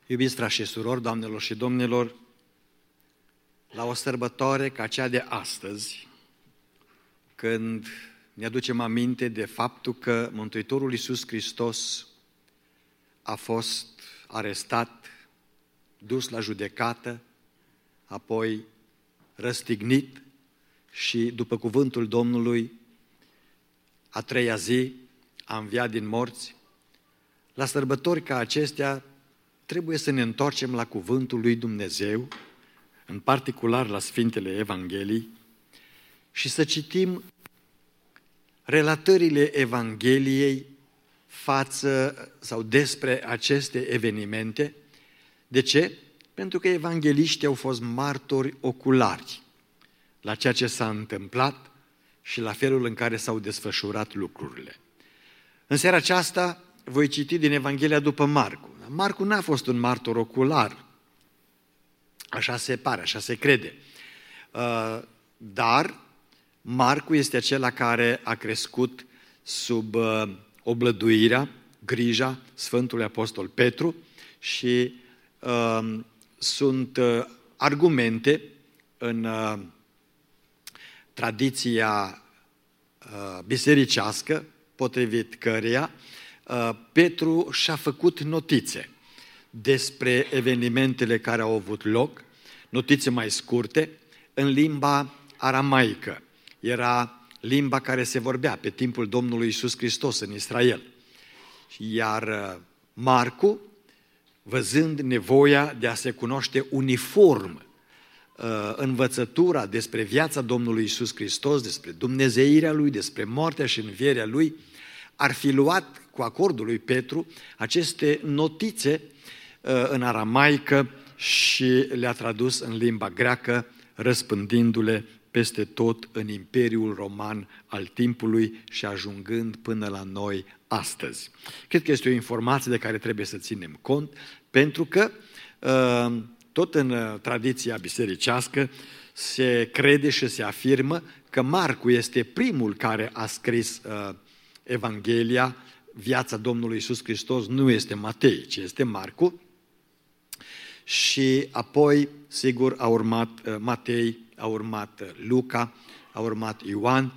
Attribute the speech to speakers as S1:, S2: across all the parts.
S1: Iubiți frați și surori, doamnelor și domnilor, la o sărbătoare ca cea de astăzi, când ne aducem aminte de faptul că Mântuitorul Iisus Hristos a fost arestat, dus la judecată, apoi răstignit și, după cuvântul Domnului, a treia zi a înviat din morți, la sărbători ca acestea trebuie să ne întoarcem la cuvântul lui Dumnezeu, în particular la Sfintele Evangheliei, și să citim relatările Evangheliei față sau despre aceste evenimente. De ce? Pentru că evangheliștii au fost martori oculari la ceea ce s-a întâmplat și la felul în care s-au desfășurat lucrurile. În seara aceasta voi citi din Evanghelia după Marcu. Marcu n-a fost un martor ocular, așa se pare, așa se crede, dar Marcu este acela care a crescut sub oblăduirea, grija Sfântului Apostol Petru și sunt argumente în tradiția bisericească, potrivit căreia Petru și-a făcut notițe despre evenimentele care au avut loc, notițe mai scurte, în limba aramaică. Era limba care se vorbea pe timpul Domnului Iisus Hristos în Israel. Iar Marcu, văzând nevoia de a se cunoaște uniform învățătura despre viața Domnului Iisus Hristos, despre dumnezeirea Lui, despre moartea și învierea Lui, ar fi luat cu acordul lui Petru aceste notițe în aramaică și le-a tradus în limba greacă, răspândindu-le peste tot în Imperiul Roman al timpului și ajungând până la noi astăzi. Cred că este o informație de care trebuie să ținem cont, pentru că tot în tradiția bisericească se crede și se afirmă că Marcu este primul care a scris Evanghelia, viața Domnului Iisus Hristos nu este Matei, ci este Marcu. Și apoi, sigur, a urmat Matei, a urmat Luca, a urmat Ioan.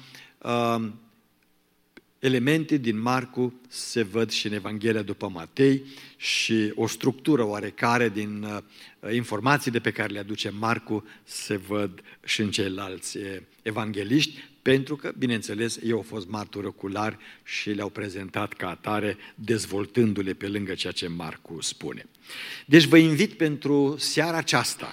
S1: Elemente din Marcu se văd și în Evanghelia după Matei și o structură oarecare din informațiile pe care le aduce Marcu se văd și în ceilalți evangheliști, pentru că, bineînțeles, ei au fost martori oculari și le-au prezentat ca atare, dezvoltându-le pe lângă ceea ce Marcu spune. Deci vă invit pentru seara aceasta,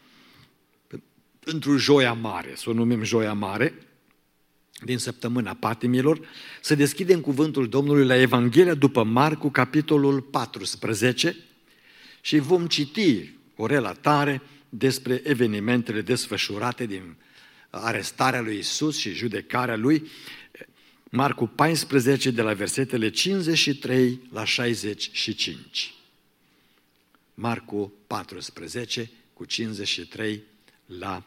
S1: pentru Joia Mare, să o numim Joia Mare, din săptămâna patimilor, să deschidem cuvântul Domnului la Evanghelia după Marcu, capitolul 14, și vom citi o relatare despre evenimentele desfășurate din arestarea lui Iisus și judecarea lui. Marcu 14, de la versetele 53 la 65. Marcu 14, cu 53 la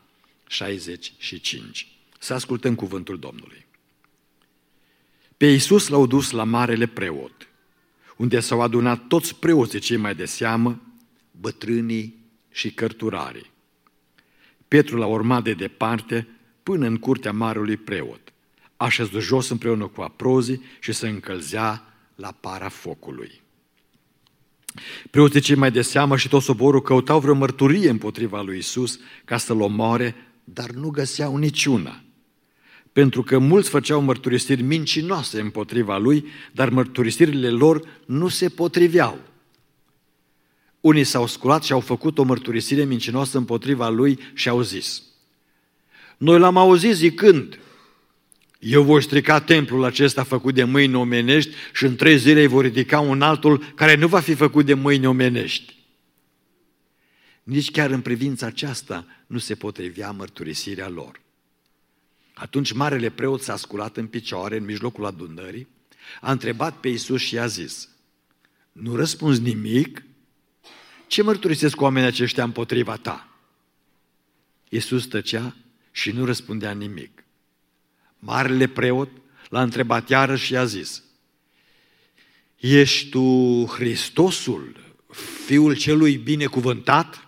S1: 65. Să ascultăm cuvântul Domnului. Pe Iisus l-au dus la marele preot, unde s-au adunat toți preoții cei mai de seamă, bătrânii și cărturarii. Petru l-a urmat de departe până în curtea marelui preot, a șezut jos împreună cu aprozii și se încălzea la para focului. Preoții cei mai de seamă și tot soborul căutau vreo mărturie împotriva lui Iisus ca să-l omoare, dar nu găseau niciuna. Pentru că mulți făceau mărturisiri mincinoase împotriva lui, dar mărturisirile lor nu se potriveau. Unii s-au sculat și au făcut o mărturisire mincinoasă împotriva lui și au zis: noi l-am auzit zicând: eu voi strica templul acesta făcut de mâini omenești și în 3 zile îi voi ridica un altul care nu va fi făcut de mâini omenești. Nici chiar în privința aceasta nu se potrivea mărturisirea lor. Atunci marele preot s-a sculat în picioare în mijlocul adunării, a întrebat pe Iisus și i-a zis: nu răspunzi nimic? Ce mărturisesc oamenii aceștia împotriva ta? Iisus tăcea și nu răspundea nimic. Marele preot l-a întrebat iarăși și i-a zis: ești tu Hristosul, Fiul celui binecuvântat?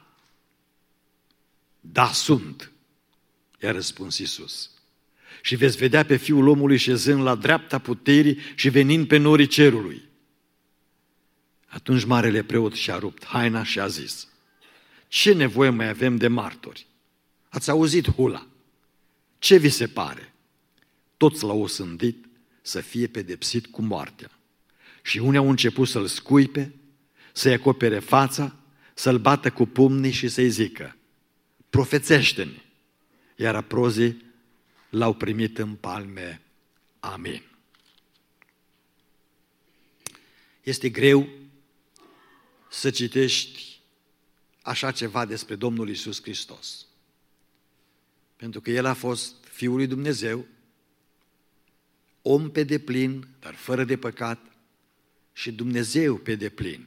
S1: Da, sunt, i-a răspuns Iisus. Și veți vedea pe Fiul omului șezând la dreapta puterii și venind pe norii cerului. Atunci marele preot și-a rupt haina și a zis: ce nevoie mai avem de martori? Ați auzit hula. Ce vi se pare? Toți l-au osândit să fie pedepsit cu moartea. Și unii au început să-l scuipe, să-i acopere fața, să-l bată cu pumnii și să-i zică: profețește-ne! Iar aprozii l-au primit în palme. Amin. Este greu să citești așa ceva despre Domnul Iisus Hristos. Pentru că El a fost Fiul lui Dumnezeu, om pe deplin, dar fără de păcat, și Dumnezeu pe deplin.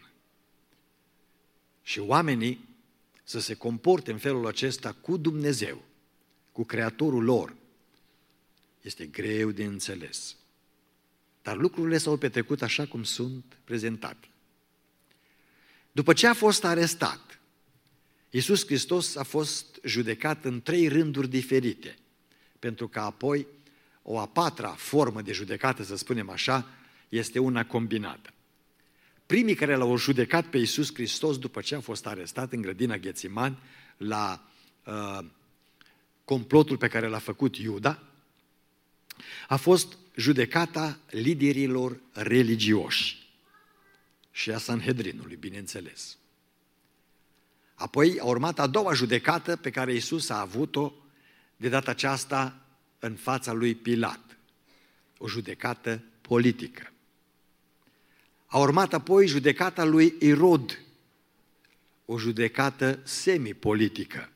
S1: Și oamenii să se comporte în felul acesta cu Dumnezeu, cu Creatorul lor, este greu de înțeles. Dar lucrurile s-au petrecut așa cum sunt prezentate. După ce a fost arestat, Iisus Hristos a fost judecat în 3 rânduri diferite, pentru că apoi o a 4-a formă de judecată, să spunem așa, este una combinată. Primii care l-au judecat pe Iisus Hristos după ce a fost arestat în grădina Ghețimani la complotul pe care l-a făcut Iuda, a fost judecata liderilor religioși și a Sanhedrinului, bineînțeles. Apoi a urmat a 2-a judecată pe care Iisus a avut-o de data aceasta în fața lui Pilat, o judecată politică. A urmat apoi judecata lui Irod, o judecată semipolitică,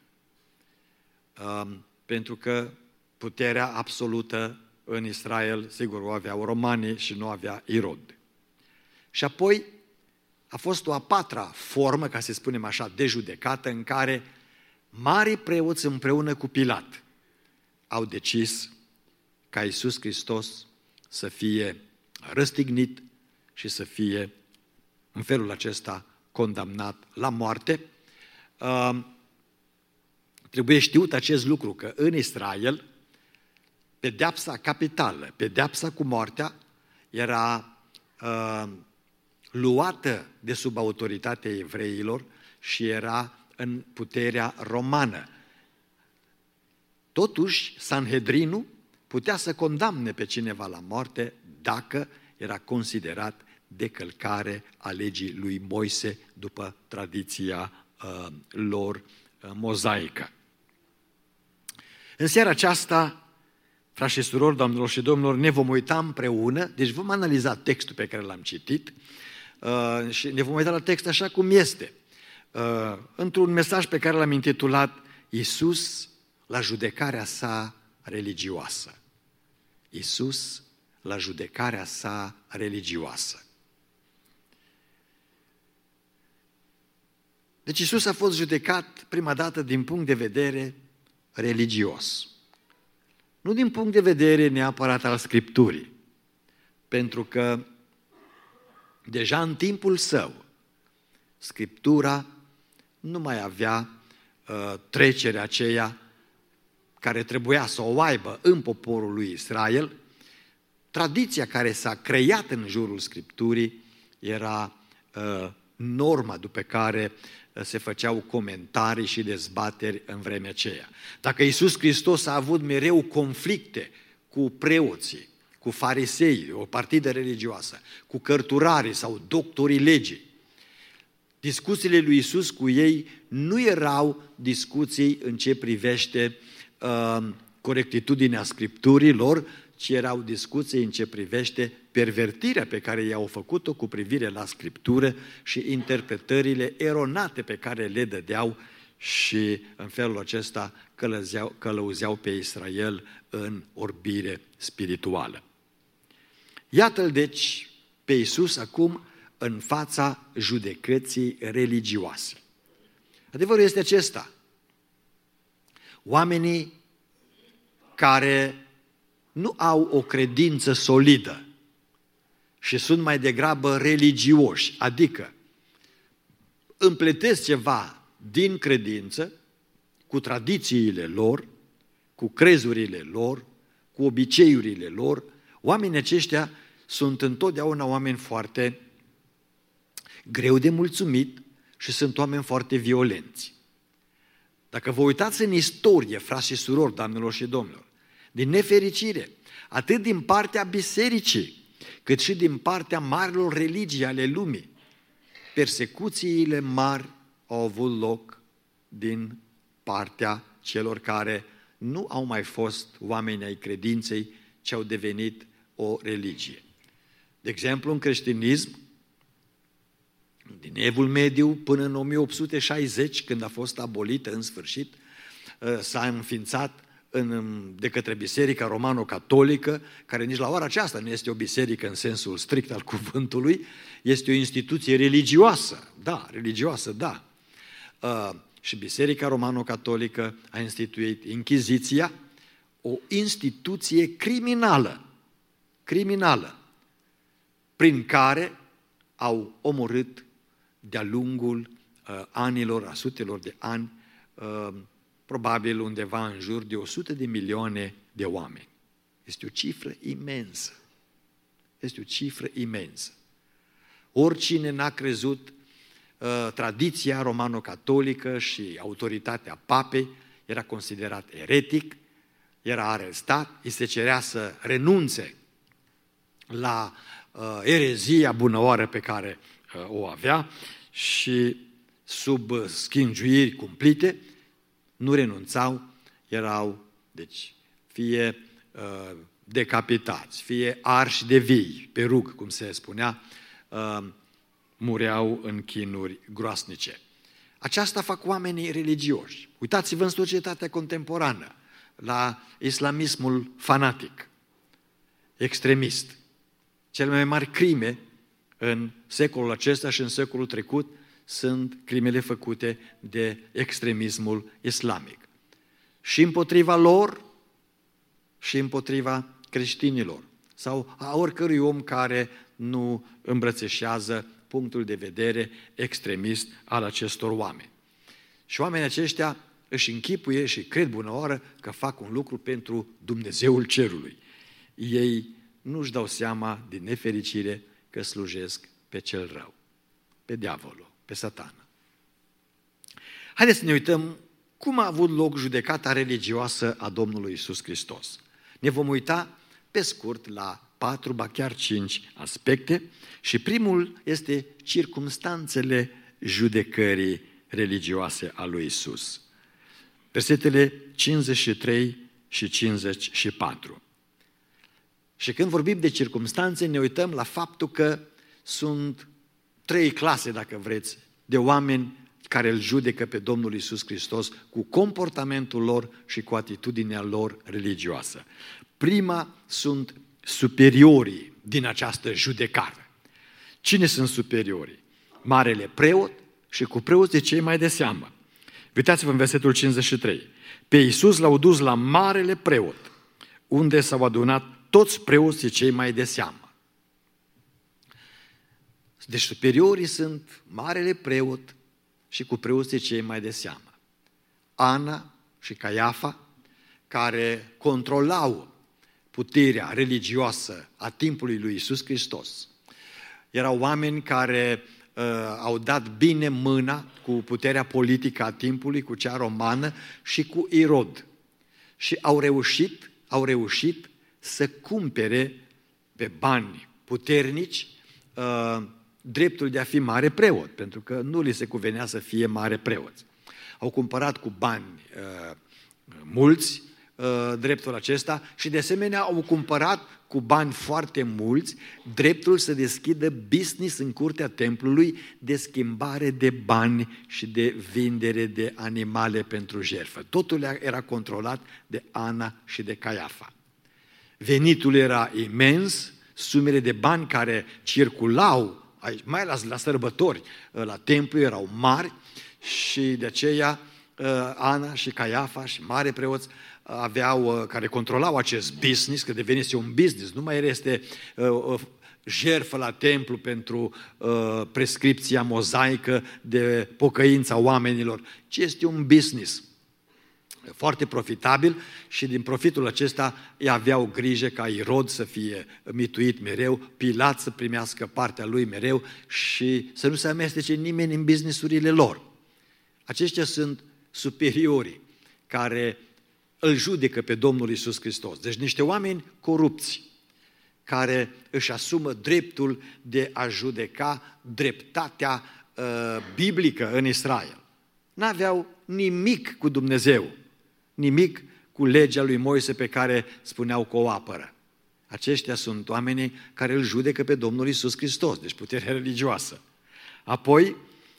S1: pentru că puterea absolută în Israel, sigur, o aveau romanii și nu avea Irod. Și apoi a fost o a 4-a formă, ca să spunem așa, de judecată, în care marii preoți împreună cu Pilat au decis ca Iisus Hristos să fie răstignit și să fie în felul acesta condamnat la moarte. Trebuie știut acest lucru, că în Israel pedeapsa capitală, pedeapsa cu moartea, era luată de sub autoritatea evreilor și era în puterea romană. Totuși, Sanhedrinul putea să condamne pe cineva la moarte dacă era considerat de călcare a legii lui Moise după tradiția lor mozaică. În seara aceasta, frați și surori, doamnelor și domnilor, ne vom uita împreună, deci vom analiza textul pe care l-am citit și ne vom uita la text așa cum este. Într-un mesaj pe care l-am intitulat Iisus la judecarea sa religioasă. Iisus la judecarea sa religioasă. Deci Iisus a fost judecat prima dată din punct de vedere religios. Nu din punct de vedere neapărat al Scripturii, pentru că deja în timpul său Scriptura nu mai avea trecerea aceea care trebuia să o aibă în poporul lui Israel. Tradiția care s-a creat în jurul Scripturii era norma după care se făceau comentarii și dezbateri în vremea aceea. Dacă Iisus Hristos a avut mereu conflicte cu preoții, cu farisei, o partidă religioasă, cu cărturarii sau doctorii legii, discuțiile lui Iisus cu ei nu erau discuții în ce privește corectitudinea Scripturilor, ci erau discuții în ce privește pervertirea pe care i-au făcut-o cu privire la Scriptură și interpretările eronate pe care le dădeau și în felul acesta călăuzeau pe Israel în orbire spirituală. Iată-l deci pe Iisus acum în fața judecății religioase. Adevărul este acesta. Oamenii care nu au o credință solidă și sunt mai degrabă religioși, adică împletesc ceva din credință, cu tradițiile lor, cu crezurile lor, cu obiceiurile lor. Oamenii aceștia sunt întotdeauna oameni foarte greu de mulțumit și sunt oameni foarte violenți. Dacă vă uitați în istorie, frați și surori, doamnelor și domnilor, din nefericire, atât din partea bisericii, cât și din partea marilor religii ale lumii, persecuțiile mari au avut loc din partea celor care nu au mai fost oameni ai credinței, ci au devenit o religie. De exemplu, în creștinism, din Evul Mediu până în 1860, când a fost abolită în sfârșit, s-a înființat de către Biserica Romano-Catolică, care nici la ora aceasta nu este o biserică în sensul strict al cuvântului, este o instituție religioasă, da. Și Biserica Romano-Catolică a instituit Inchiziția, o instituție criminală, prin care au omorât de-a lungul anilor, a sutelor de ani, probabil undeva în jur de 100 de milioane de oameni. Este o cifră imensă. Oricine n-a crezut tradiția romano-catolică și autoritatea papei era considerat eretic, era arestat, îi se cerea să renunțe la erezia bunăoară pe care o avea și sub schingiuiri cumplite nu renunțau, erau, deci, fie decapitați, fie arși de vii, pe rug, cum se spunea, mureau în chinuri groasnice. Aceasta fac oamenii religioși. Uitați-vă în societatea contemporană, la islamismul fanatic, extremist. Cele mai mari crime în secolul acesta și în secolul trecut sunt crimele făcute de extremismul islamic. Și împotriva lor și împotriva creștinilor sau a oricărui om care nu îmbrățișează punctul de vedere extremist al acestor oameni. Și oamenii aceștia își închipuie și cred bunăoară că fac un lucru pentru Dumnezeul cerului. Ei nu-și dau seama, din nefericire, că slujesc pe cel rău, pe diavolul, pe Satana. Haideți să ne uităm cum a avut loc judecata religioasă a Domnului Iisus Hristos. Ne vom uita pe scurt la 4, ba chiar 5 aspecte și primul este circumstanțele judecării religioase a lui Iisus. Versetele 53 și 54. Și când vorbim de circumstanțe, ne uităm la faptul că sunt 3 clase, dacă vreți, de oameni care îl judecă pe Domnul Iisus Hristos cu comportamentul lor și cu atitudinea lor religioasă. Prima sunt superiorii din această judecare. Cine sunt superiorii? Marele preot și cu preoții cei mai de seamă. Uitați-vă în versetul 53. Pe Iisus l-au dus la marele preot, unde s-au adunat toți preoții cei mai de seamă. Deci superiorii sunt marele preot și cu preoții cei mai de seamă. Ana și Caiafa, care controlau puterea religioasă a timpului lui Iisus Hristos. Erau oameni care au dat bine mâna cu puterea politică a timpului, cu cea romană și cu Irod. Și au reușit să cumpere pe bani puternici dreptul de a fi mare preot, pentru că nu li se cuvenea să fie mare preot. Au cumpărat cu bani mulți dreptul acesta și de asemenea au cumpărat cu bani foarte mulți dreptul să deschidă business în curtea templului de schimbare de bani și de vindere de animale pentru jertfă. Totul era controlat de Ana și de Caiafa. Venitul era imens, sumele de bani care circulau, mai ales la sărbători, la templu erau mari și de aceea Ana și Caiafa și mari preoți care controlau acest business, că devenise un business, nu mai este jertfă la templu pentru prescripția mozaică de pocăința oamenilor, ci este un business foarte profitabil și din profitul acesta ei aveau grijă ca Irod să fie mituit mereu, Pilat să primească partea lui mereu și să nu se amestece nimeni în businessurile lor. Aceștia sunt superiorii care îl judecă pe Domnul Iisus Hristos. Deci niște oameni corupți care își asumă dreptul de a judeca dreptatea biblică în Israel. N-aveau nimic cu Dumnezeu, nimic cu legea lui Moise pe care spuneau că o apără. Aceștia sunt oamenii care îl judecă pe Domnul Iisus Hristos, deci puterea religioasă. Apoi,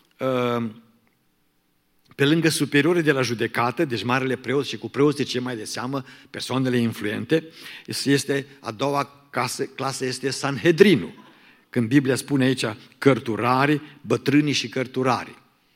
S1: pe lângă superiorii de la judecată, deci marele preot și cu preoții cei mai de seamă, persoanele influente, este a doua clasă este Sanhedrinul. Când Biblia spune aici cărturarii, bătrânii și cărturarii.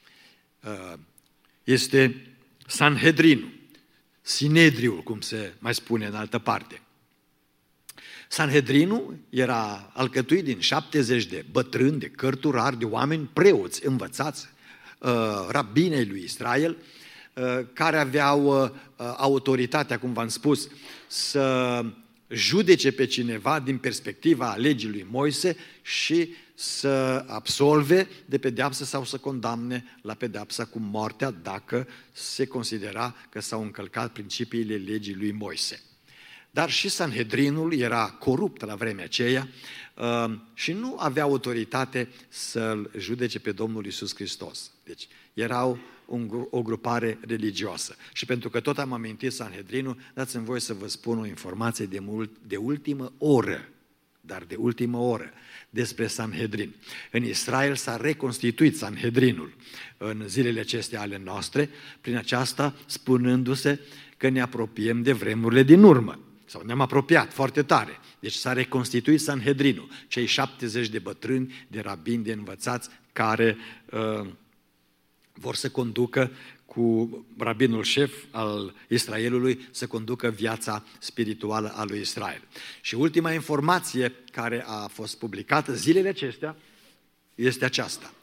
S1: Este Sanhedrinul, Sinedriul, cum se mai spune în altă parte. Sanhedrinul era alcătuit din 70 de bătrâni, de cărturari, de oameni preoți învățați, rabinei lui Israel, care aveau autoritatea, cum v-am spus, să judece pe cineva din perspectiva legii lui Moise și să absolve de pedeapsă sau să condamne la pedeapsa cu moartea dacă se considera că s-au încălcat principiile legii lui Moise. Dar și Sanhedrinul era corupt la vremea aceea și nu avea autoritate să-L judece pe Domnul Iisus Hristos. Deci erau o grupare religioasă. Și pentru că tot am amintit Sanhedrinul, dați-mi voie să vă spun o informație de ultimă oră, dar de ultimă oră, despre Sanhedrin. În Israel s-a reconstituit Sanhedrinul în zilele acestea ale noastre, prin aceasta spunându-se că ne apropiem de vremurile din urmă. Sau ne-am apropiat foarte tare. Deci s-a reconstituit Sanhedrinul, cei 70 de bătrâni, de rabini, de învățați, care vor să conducă cu rabinul șef al Israelului, să conducă viața spirituală a lui Israel. Și ultima informație care a fost publicată zilele acestea este aceasta.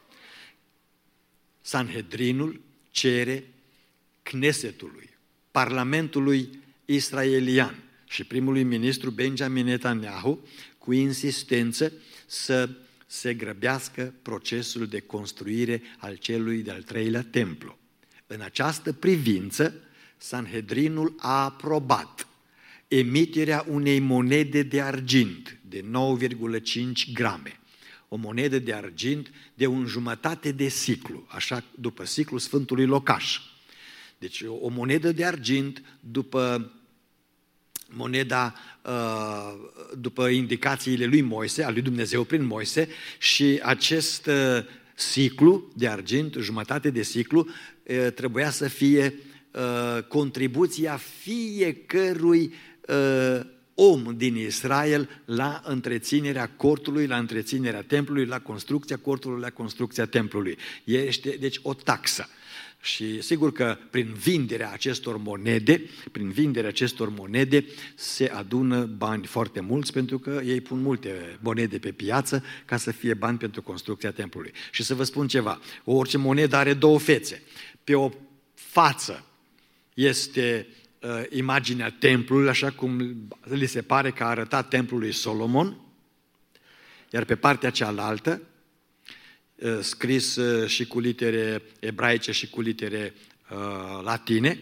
S1: Sanhedrinul cere Knesetului, Parlamentului israelian și primului ministru Benjamin Netanyahu cu insistență să se grăbească procesul de construire al celui de-al treilea templu. În această privință, Sanhedrinul a aprobat emiterea unei monede de argint de 9,5 grame. O monedă de argint de 1,5 de siclu, așa după siclul Sfântului Locaș. Deci o monedă de argint după moneda, după indicațiile lui Moise, al lui Dumnezeu prin Moise, și acest siclu de argint, 1,5 de siclu, trebuia să fie contribuția fiecărui om din Israel la întreținerea cortului, la întreținerea templului, la construcția cortului, la construcția templului. Este, deci, o taxă. Și sigur că prin vinderea acestor monede se adună bani foarte mulți, pentru că ei pun multe monede pe piață ca să fie bani pentru construcția templului. Și să vă spun ceva, orice monedă are două fețe. Pe o față este imaginea templului, așa cum li se pare că a arătat templul lui Solomon, iar pe partea cealaltă, scris și cu litere ebraice și cu litere latine,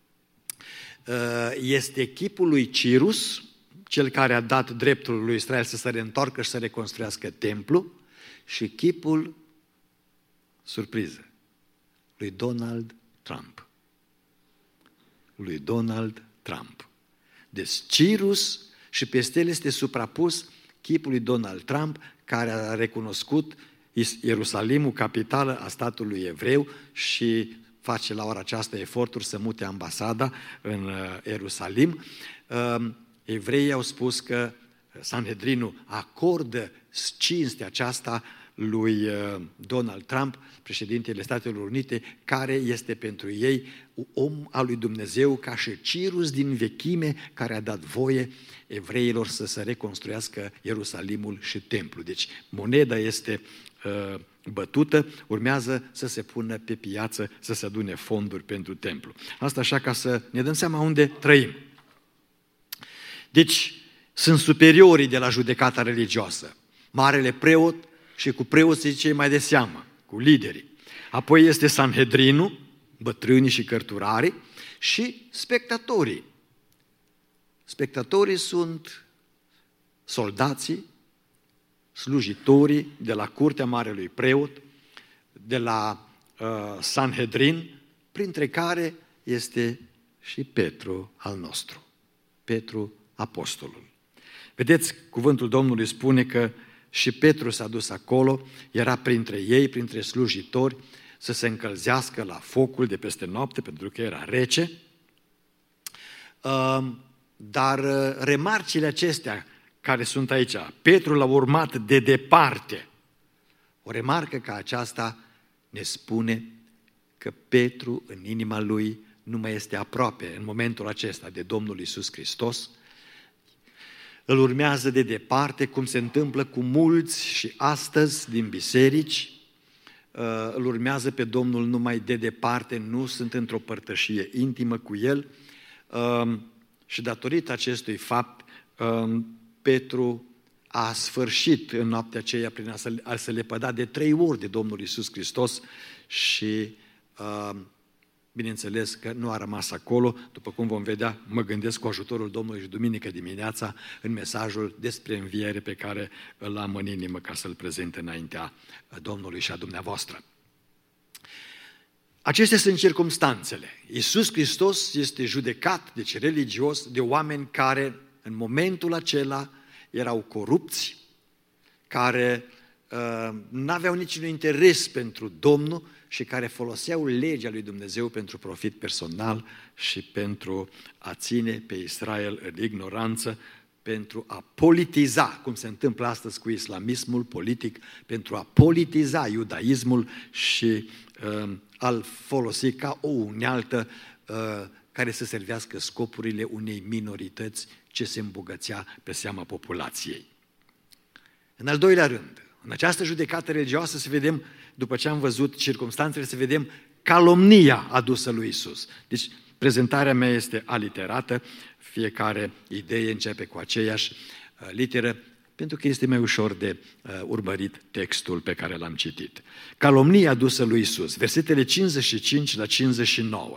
S1: este chipul lui Cirus, cel care a dat dreptul lui Israel să se reîntoarcă și să reconstruiască templu, și chipul, surpriză, lui Donald Trump. Lui Donald Trump. Deci Cirus și peste el este suprapus chipul lui Donald Trump, care a recunoscut Ierusalimul, capitală a statului evreu, și face la ora aceasta eforturi să mute ambasada în Ierusalim. Evreii au spus că Sanhedrinul acordă cinstea aceasta lui Donald Trump, președintele Statelor Unite, care este pentru ei om al lui Dumnezeu, ca și Cirus din vechime, care a dat voie evreilor să se reconstruiască Ierusalimul și templul. Deci moneda este bătută, urmează să se pună pe piață, să se adune fonduri pentru templu. Asta așa ca să ne dăm seama unde trăim. Deci sunt superiorii de la judecata religioasă. Marele preot și cu preoții cei mai de seamă, cu liderii. Apoi este Sanhedrinul, bătrânii și cărturarii, și spectatorii. Spectatorii sunt soldații, slujitorii de la curtea marelui preot, de la Sanhedrin, printre care este și Petru al nostru, Petru apostolul. Vedeți, cuvântul Domnului spune că și Petru s-a dus acolo, era printre ei, printre slujitori, să se încălzească la focul de peste noapte, pentru că era rece. Dar remarcile acestea care sunt aici, Petru l-a urmat de departe. O remarcă ca aceasta ne spune că Petru în inima lui nu mai este aproape în momentul acesta de Domnul Iisus Hristos. Îl urmează de departe, cum se întâmplă cu mulți și astăzi din biserici. Îl urmează pe Domnul numai de departe, nu sunt într-o părtășie intimă cu El. Și datorită acestui fapt, Petru a sfârșit în noaptea aceea prin a se lepăda de 3 ori de Domnul Iisus Hristos și bineînțeles că nu a rămas acolo, după cum vom vedea, mă gândesc cu ajutorul Domnului și duminică dimineața în mesajul despre înviere pe care îl am în inimă ca să-l prezint înaintea Domnului și a dumneavoastră. Acestea sunt circumstanțele. Iisus Hristos este judecat, deci religios, de oameni care în momentul acela erau corupți, care n-aveau niciun interes pentru Domnul și care foloseau legea lui Dumnezeu pentru profit personal și pentru a ține pe Israel în ignoranță, pentru a politiza, cum se întâmplă astăzi cu islamismul politic, pentru a politiza iudaismul și a-l folosi ca o unealtă care să servească scopurile unei minorități ce se îmbogățea pe seama populației. În al doilea rând, în această judecată religioasă să vedem, după ce am văzut circumstanțele, să vedem calomnia adusă lui Iisus. Deci, prezentarea mea este aliterată, fiecare idee începe cu aceeași literă, pentru că este mai ușor de urmărit textul pe care l-am citit. Calomnia adusă lui Iisus, versetele 55 la 59.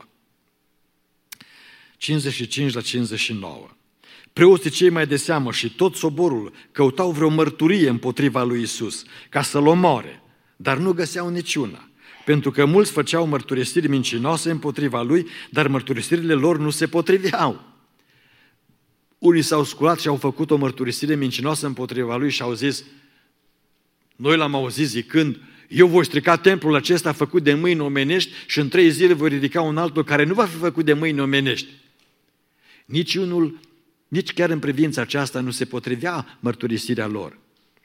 S1: 55 la 59. Preoții cei mai de seamă și tot soborul căutau vreo mărturie împotriva lui Iisus, ca să-l omoare, dar nu găseau niciuna, pentru că mulți făceau mărturisiri mincinoase împotriva lui, dar mărturisirile lor nu se potriveau. Unii s-au sculat și au făcut o mărturisire mincinoasă împotriva lui și au zis, noi l-am auzit zicând, eu voi strica templul acesta făcut de mâini omenești și în 3 zile voi ridica un altul care nu va fi făcut de mâini omenești. Nici chiar în privința aceasta nu se potrivea mărturisirea lor.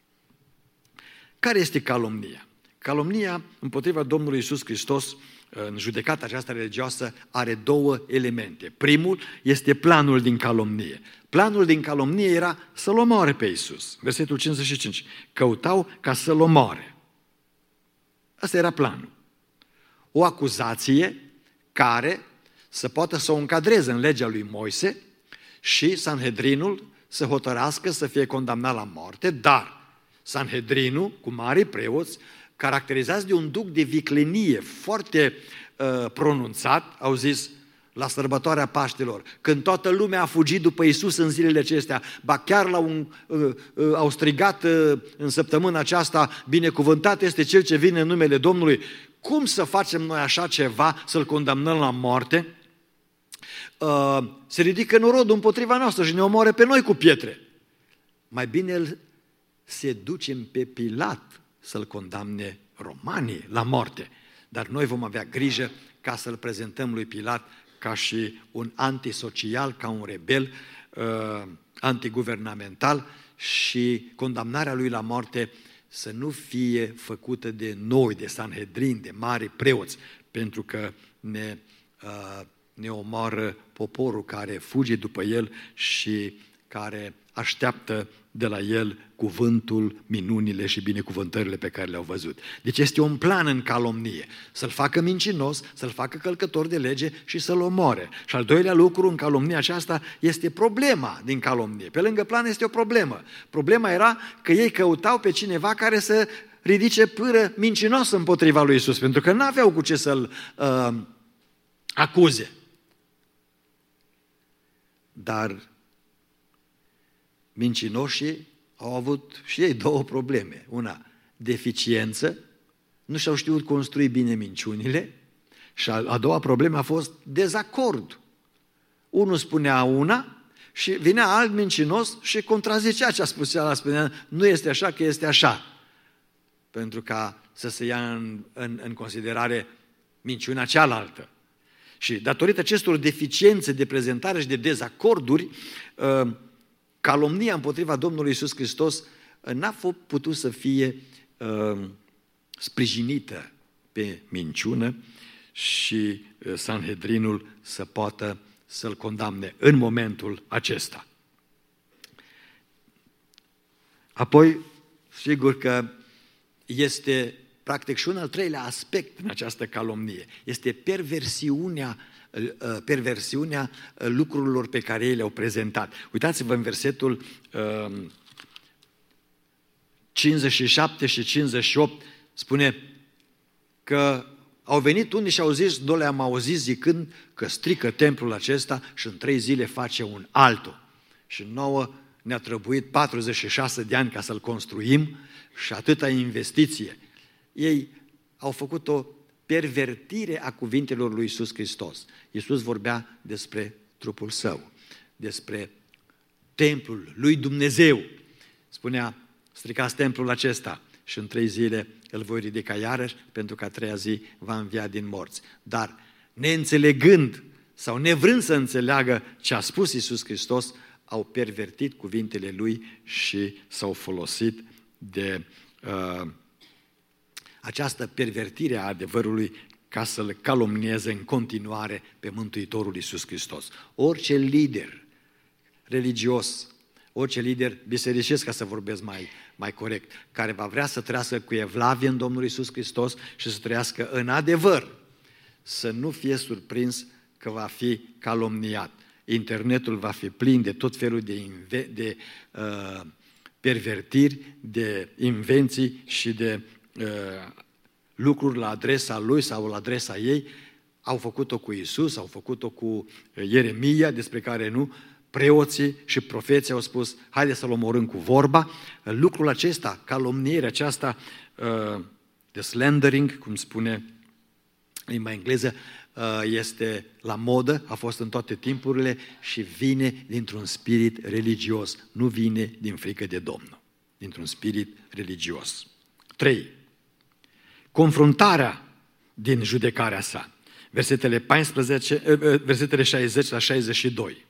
S1: Care este calomnia? Calomnia împotriva Domnului Iisus Hristos, în judecata aceasta religioasă, are 2 elemente. Primul este planul din calomnie. Planul din calomnie era să-L omoare pe Iisus. Versetul 55. Căutau ca să-L omoare. Asta era planul. O acuzație care să poată să o încadreze în legea lui Moise și Sanhedrinul să hotărască să fie condamnat la moarte, dar Sanhedrinul, cu mari preoți, caracterizați de un duc de viclenie foarte pronunțat, au zis la sărbătoarea Paștelor, când toată lumea a fugit după Iisus în zilele acestea, ba chiar au strigat în săptămâna aceasta, binecuvântat este cel ce vine în numele Domnului, cum să facem noi așa ceva, să-L condamnăm la moarte? Se ridică norodul împotriva noastră și ne omoare pe noi cu pietre. Mai bine se ducem pe Pilat să-L condamne romanii la moarte. Dar noi vom avea grijă ca să-L prezentăm lui Pilat ca și un antisocial, ca un rebel antiguvernamental și condamnarea lui la moarte să nu fie făcută de noi, de Sanhedrin, de mari preoți, pentru că ne omoară poporul care fuge după el și care așteaptă de la el cuvântul, minunile și binecuvântările pe care le-au văzut. Deci este un plan în calomnie, să-l facă mincinos, să-l facă călcător de lege și să-l omoare. Și al doilea lucru în calomnia aceasta este problema din calomnie. Pe lângă plan este o problemă. Problema era că ei căutau pe cineva care să ridice pâră mincinos împotriva lui Iisus, pentru că n-aveau cu ce să-l acuze. Dar mincinoșii au avut și ei două probleme. Una, deficiență, nu și-au știut construi bine minciunile, și a doua problemă a fost dezacord. Unul spunea una și vinea alt mincinos și contrazicea ce a spus cealaltă, spunea nu este așa, că este așa. Pentru ca să se ia în considerare minciuna cealaltă. Și datorită acestor deficiențe de prezentare și de dezacorduri, calomnia împotriva Domnului Iisus Hristos n-a putut să fie sprijinită pe minciună și Sanhedrinul să poată să-l condamne în momentul acesta. Apoi, sigur că este practic și un al treilea aspect în această calomnie. Este perversiunea lucrurilor pe care ei le-au prezentat. Uitați-vă în versetul 57 și 58, spune că au venit unii și au zis, nu le-am auzit zicând că strică templul acesta și în 3 zile face un altul. Și nouă ne-a trebuit 46 de ani ca să-l construim și atâta investiție. Ei au făcut o pervertire a cuvintelor lui Iisus Hristos. Iisus vorbea despre trupul său, despre templul lui Dumnezeu. Spunea, stricați templul acesta și în 3 zile îl voi ridica iarăși, pentru că a 3-a zi va învia din morți. Dar neînțelegând sau nevrând să înțeleagă ce a spus Iisus Hristos, au pervertit cuvintele lui și s-au folosit de această pervertire a adevărului ca să-L calomnieze în continuare pe Mântuitorul Iisus Hristos. Orice lider religios, orice lider bisericesc, ca să vorbesc mai corect, care va vrea să trăiască cu evlavie în Domnul Iisus Hristos și să trăiască în adevăr, să nu fie surprins că va fi calomniat. Internetul va fi plin de tot felul de pervertiri, de invenții și de lucruri la adresa lui sau la adresa ei. Au făcut-o cu Iisus, au făcut-o cu Ieremia, despre care nu, preoții și profeții au spus, haide să-l omorâm cu vorba. Lucrul acesta, calomnierea aceasta, de slandering, cum spune limba engleză, este la modă, a fost în toate timpurile și vine dintr-un spirit religios, nu vine din frică de Domnul, dintr-un spirit religios. 3. Confruntarea din judecarea sa. Versetele 60 la 62.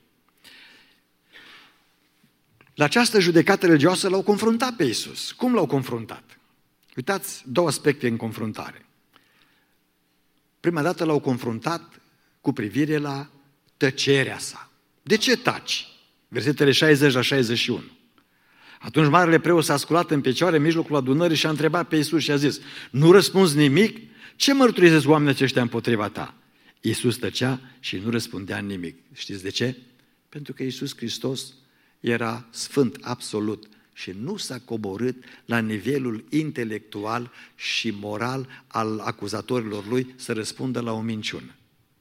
S1: La această judecată religioasă l-au confruntat pe Iisus. Cum l-au confruntat? Uitați, 2 aspecte în confruntare. Prima dată l-au confruntat cu privire la tăcerea sa. De ce taci? Versetele 60 la 61. Atunci marele preot s-a sculat în picioare în mijlocul adunării și a întrebat pe Iisus și a zis, nu răspunzi nimic? Ce mărturisesc oamenii aceștia împotriva ta? Iisus tăcea și nu răspundea nimic. Știți de ce? Pentru că Iisus Hristos era sfânt absolut și nu s-a coborât la nivelul intelectual și moral al acuzatorilor lui să răspundă la o minciună.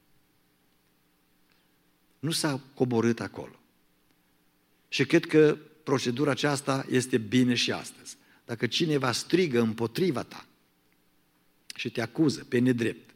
S1: Nu s-a coborât acolo. Și cred că procedura aceasta este bine și astăzi. Dacă cineva strigă împotriva ta și te acuză pe nedrept,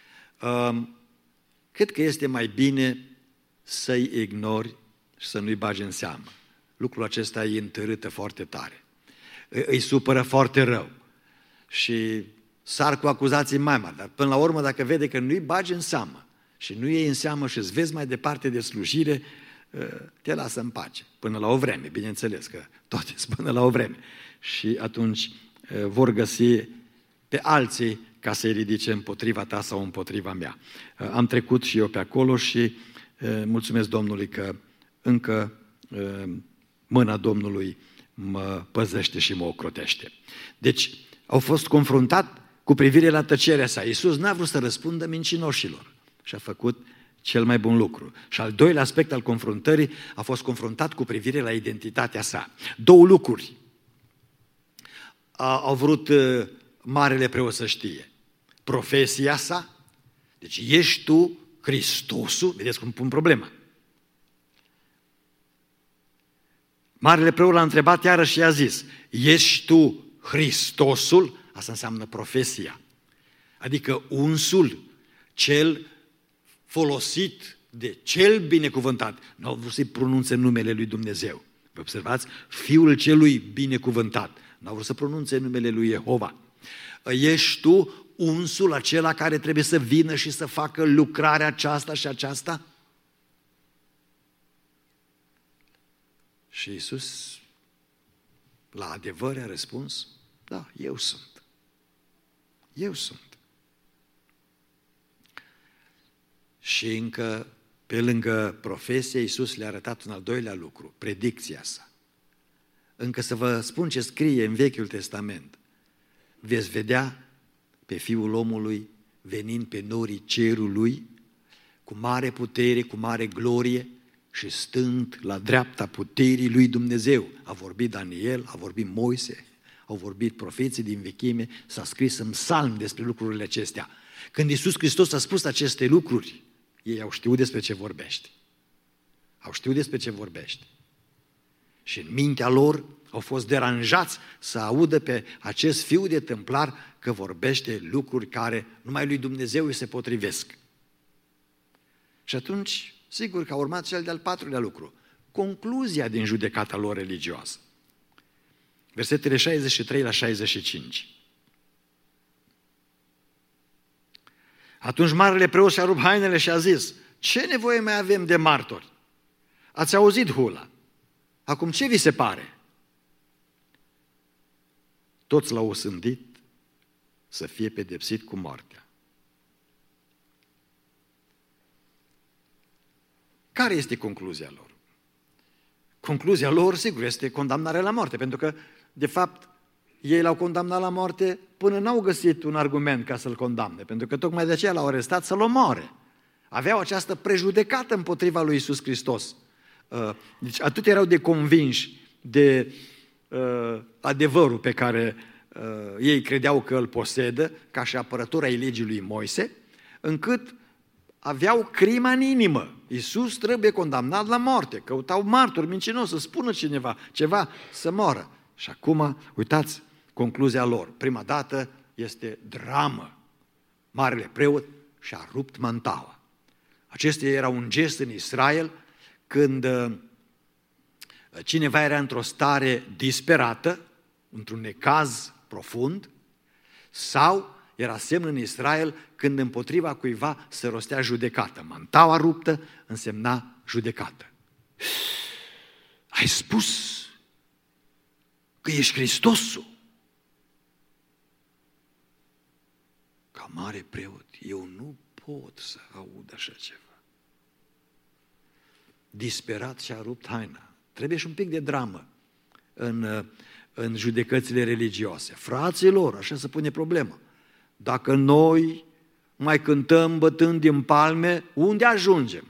S1: cred că este mai bine să-i ignori și să nu-i bagi în seamă. Lucrul acesta îi întărâtă foarte tare. Îi supără foarte rău. Și sar cu acuzații mai mari. Dar până la urmă, dacă vede că nu-i bagi în seamă și nu iei în seamă și îți vezi mai departe de slujire, te lasă în pace. Până la o vreme, bineînțeles că toate sunt până la o vreme. Și atunci vor găsi pe alții ca să-i ridice împotriva ta sau împotriva mea. Am trecut și eu pe acolo și mulțumesc Domnului că încă mâna Domnului mă păzește și mă ocrotește. Deci, au fost confruntat cu privire la tăcerea sa. Iisus n-a vrut să răspundă mincinoșilor și a făcut cel mai bun lucru. Și al doilea aspect al confruntării a fost confruntat cu privire la identitatea sa. Două lucruri au vrut marele preot să știe. Profesia sa, deci ești tu Hristosul, vedeți cum pun problema. Marele preot l-a întrebat iarăși și i-a zis, ești tu Hristosul? Asta înseamnă profesia. Adică unsul, cel folosit de cel binecuvântat. Nu au vrut să-i pronunțe numele lui Dumnezeu. Vă observați? Fiul celui binecuvântat. Nu au vrut să pronunțe numele lui Jehova. Ești tu unsul acela care trebuie să vină și să facă lucrarea aceasta și aceasta? Și Iisus, la adevăr, a răspuns, da, eu sunt. Eu sunt. Și încă, pe lângă profesie, Iisus le-a arătat un al doilea lucru, predicția sa. Încă să vă spun ce scrie în Vechiul Testament. Veți vedea pe Fiul omului venind pe norii cerului cu mare putere, cu mare glorie și stând la dreapta puterii lui Dumnezeu. A vorbit Daniel, a vorbit Moise, au vorbit profeții din vechime, s-a scris în psalm despre lucrurile acestea. Când Iisus Hristos a spus aceste lucruri, ei au știut despre ce vorbește. Au știut despre ce vorbește. Și în mintea lor au fost deranjați să audă pe acest fiu de tâmplar că vorbește lucruri care numai lui Dumnezeu îi se potrivesc. Și atunci, sigur că a urmat cel de-al patrulea lucru, concluzia din judecata lor religioasă. Versetele 63 la 65. Atunci marele preot și-a rupt hainele și a zis, ce nevoie mai avem de martori? Ați auzit hula. Acum ce vi se pare? Toți l-au osândit să fie pedepsit cu moartea. Care este concluzia lor? Concluzia lor, sigur, este condamnarea la moarte, pentru că, de fapt, ei l-au condamnat la moarte până n-au găsit un argument ca să-l condamne, pentru că tocmai de aceea l-au arestat să-l omoare. Aveau această prejudecată împotriva lui Iisus Hristos. Deci atât erau de convinși de adevărul pe care ei credeau că îl posedă, ca și apărători ai legii lui Moise, încât aveau crima în inimă. Iisus trebuie condamnat la moarte. Căutau martori mincinoși să spună cineva ceva să moară. Și acum, uitați concluzia lor. Prima dată este dramă. Marele preot și-a rupt mantaua. Acesta era un gest în Israel când cineva era într-o stare disperată, într-un necaz profund, sau era semn în Israel când împotriva cuiva se rostea judecată. Mantaua ruptă însemna judecată. Ai spus că ești Hristosul. Ca mare preot, eu nu pot să aud așa ceva. Disperat și-a rupt haina. Trebuie și un pic de dramă în judecățile religioase. Fraților, așa se pune problema. Dacă noi mai cântăm bătând din palme, unde ajungem?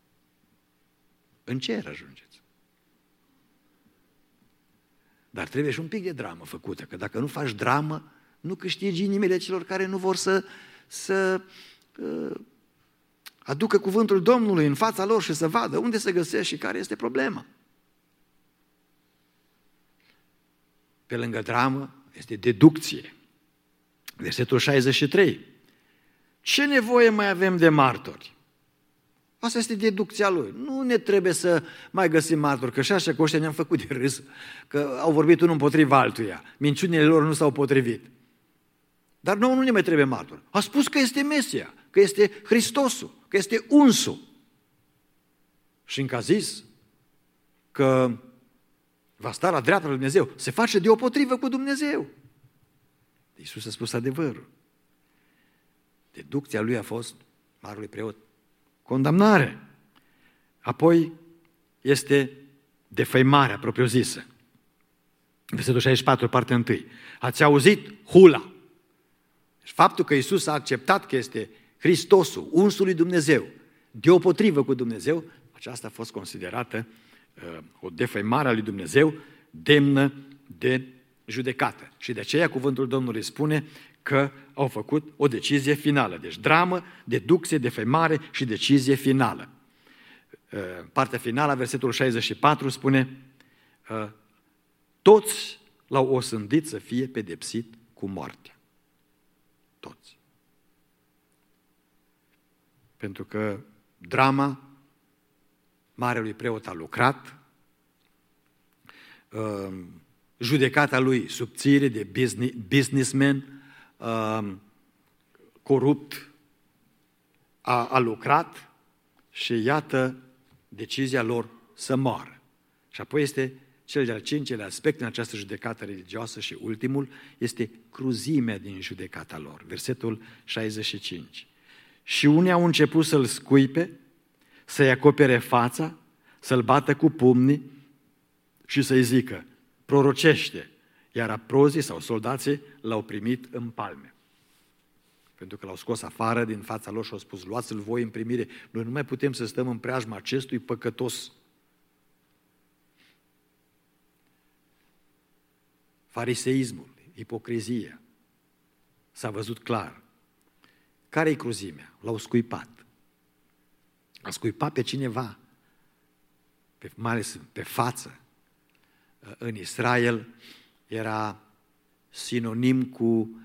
S1: În cer ajungeți. Dar trebuie și un pic de dramă făcută, că dacă nu faci dramă, nu câștigi inimile celor care nu vor să aducă cuvântul Domnului în fața lor și să vadă unde se găsește și care este problema. Pe lângă dramă este deducție. Versetul 63. Ce nevoie mai avem de martori? Asta este deducția lui. Nu ne trebuie să mai găsim martori, că și așa că ăștia ne-am făcut de râs, că au vorbit unul împotriva altuia. Minciunile lor nu s-au potrivit. Dar nouă nu ne mai trebuie martori. A spus că este Mesia, că este Hristosul, că este unsul. Și încă a zis că va sta la dreapta lui Dumnezeu. Se face deopotrivă cu Dumnezeu. Iisus a spus adevărul. Deducția lui a fost, marelui preot, condamnare. Apoi este defăimarea propriu-zisă. Versetul 64, partea 1. Ați auzit hula. Deci faptul că Iisus a acceptat că este Hristosul, unsul lui Dumnezeu, deopotrivă cu Dumnezeu, aceasta a fost considerată o defăimare a lui Dumnezeu, demnă de judecată. Și de aceea cuvântul Domnului spune că au făcut o decizie finală. Deci dramă, deducție, defăimare și decizie finală. Partea finală, versetul 64, spune toți l-au osândit să fie pedepsit cu moartea. Toți. Pentru că drama marelui preot a lucrat, judecata lui subțire de businessman, corupt, a lucrat și iată decizia lor să moară. Și apoi este cel de-al cincilea aspect în această judecată religioasă și ultimul este cruzimea din judecata lor. Versetul 65. Și unii au început să-l scuipe, să-i acopere fața, să-l bată cu pumnii și să-i zică, prorocește, iar aprozii sau soldații l-au primit în palme. Pentru că l-au scos afară din fața lor și au spus, luați-l voi în primire. Noi nu mai putem să stăm în preajma acestui păcătos. Fariseismul, ipocrizia, s-a văzut clar. Care-i cruzimea? L-au scuipat. A scuipat pe cineva, mai ales pe față. În Israel era sinonim cu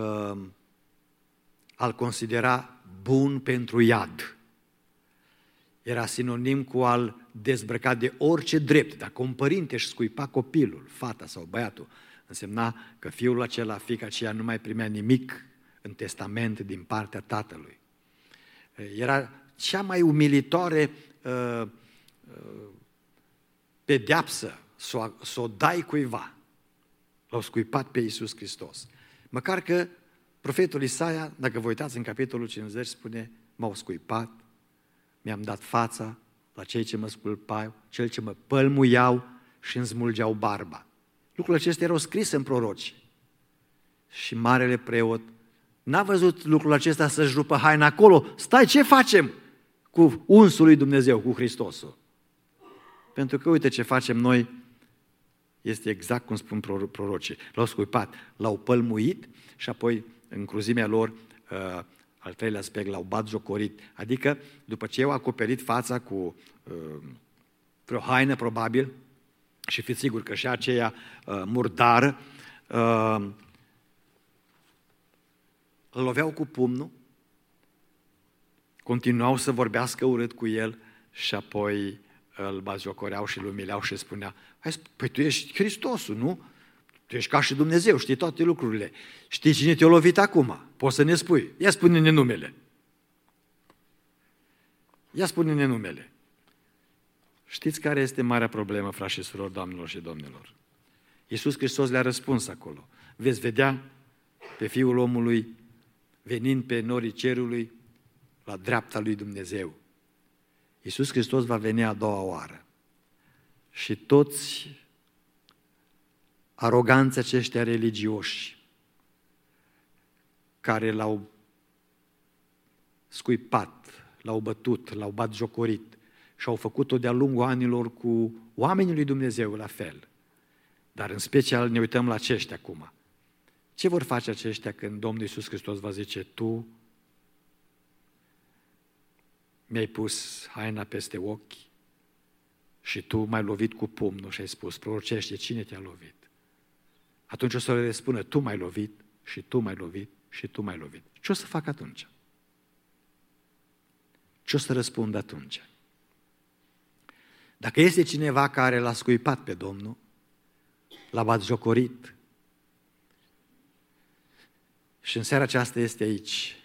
S1: a-l considera bun pentru iad. Era sinonim cu a-l dezbrăca de orice drept. Dacă un părinte își scuipa copilul, fata sau băiatul, însemna că fiul acela, fiica aceea nu mai primea nimic în testament din partea tatălui. Era cea mai umilitoare pedeapsă să o dai cuiva. L-au scuipat pe Iisus Hristos. Măcar că profetul Isaia, dacă vă uitați în capitolul 50, spune, m-au scuipat, mi-am dat fața la cei ce mă sculpau, cel ce mă pălmuiau și îmi smulgeau barba. Lucrurile acestea erau scrise în proroci. Și marele preot n-a văzut lucrul acesta să-și rupă haina acolo. Stai, ce facem cu unsul lui Dumnezeu, cu Hristosul? Pentru că uite ce facem noi, este exact cum spun prorocii. L-au scuipat, l-au pălmuit și apoi în cruzimea lor, al treilea aspect, l-au batjocorit. Adică după ce i-au acoperit fața cu vreo haină probabil, și fiți sigur că și aceea murdară, îl loveau cu pumnul, continuau să vorbească urât cu el și apoi îl batjocoreau și îl umileau și spunea, păi tu ești Hristosul, nu? Tu ești ca și Dumnezeu, știi toate lucrurile. Știi cine te-a lovit acum? Poți să ne spui. Ia spune-ne numele. Ia spune-ne numele. Știți care este marea problemă, frați și surori, doamnelor și domnilor? Iisus Hristos le-a răspuns acolo. Veți vedea pe Fiul omului venind pe norii cerului la dreapta lui Dumnezeu. Iisus Hristos va veni a doua oară. Și toți aroganții aceștia religioși care l-au scuipat, l-au bătut, l-au batjocorit și au făcut-o de-a lungul anilor cu oamenii lui Dumnezeu la fel. Dar în special ne uităm la aceștia acum. Ce vor face aceștia când Domnul Iisus Hristos va zice, tu mi-ai pus haina peste ochi și tu m-ai lovit cu pumnul și ai spus, prorocește, cine te-a lovit? Atunci o să le spună, tu m-ai lovit și tu m-ai lovit și tu m-ai lovit. Ce o să fac atunci? Ce o să răspund atunci? Dacă este cineva care l-a scuipat pe Domnul, l-a batjocorit și în seara aceasta este aici,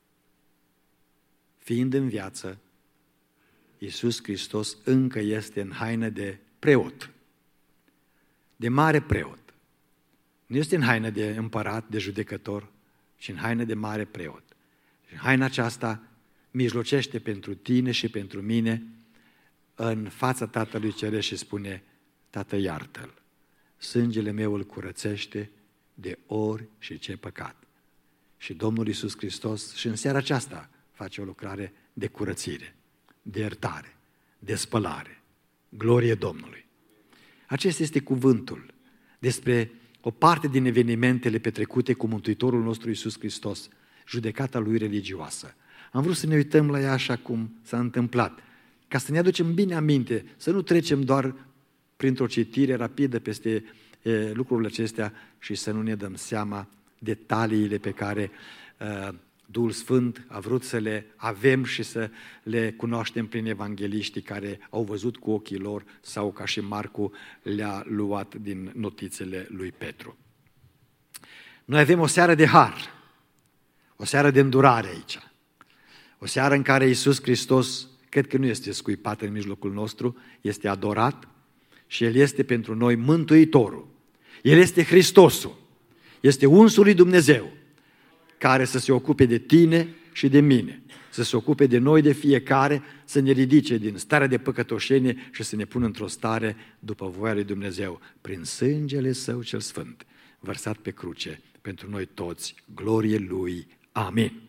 S1: fiind în viață, Iisus Hristos încă este în haină de preot, de mare preot. Nu este în haină de împărat, de judecător, ci în haină de mare preot. Și haina aceasta mijlocește pentru tine și pentru mine în fața Tatălui Ceresc și spune: Tată, iartă-l. Sângele meu îl curățește de ori și ce păcat. Și Domnul Iisus Hristos și în seara aceasta face o lucrare de curățire, de iertare, de spălare. Glorie Domnului! Acesta este cuvântul despre o parte din evenimentele petrecute cu Mântuitorul nostru Iisus Hristos, judecata lui religioasă. Am vrut să ne uităm la ea așa cum s-a întâmplat, ca să ne aducem bine aminte, să nu trecem doar printr-o citire rapidă peste lucrurile acestea și să nu ne dăm seama detaliile pe care Duhul Sfânt a vrut să le avem și să le cunoaștem prin evangeliștii care au văzut cu ochii lor sau ca și Marcu le-a luat din notițele lui Petru. Noi avem o seară de har, o seară de îndurare aici, o seară în care Iisus Hristos, cred că nu este scuipat în mijlocul nostru, este adorat și El este pentru noi Mântuitorul. El este Hristosul, este unsul lui Dumnezeu, care să se ocupe de tine și de mine, să se ocupe de noi, de fiecare, să ne ridice din starea de păcătoșenie și să ne pună într-o stare după voia lui Dumnezeu, prin sângele Său cel Sfânt, vărsat pe cruce pentru noi toți, glorie Lui. Amin.